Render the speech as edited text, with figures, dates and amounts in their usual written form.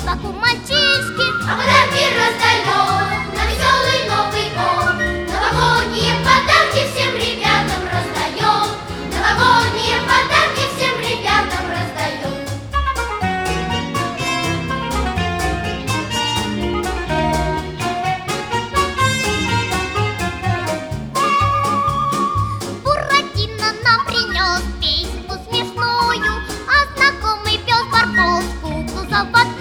как у мальчишки. А подарки раздаем на веселый Новый год. Новогодние подарки всем ребятам раздаем. Новогодние подарки всем ребятам раздаем. Буратино нам принес песенку смешную, а знакомый пес Барбос куклу золотую.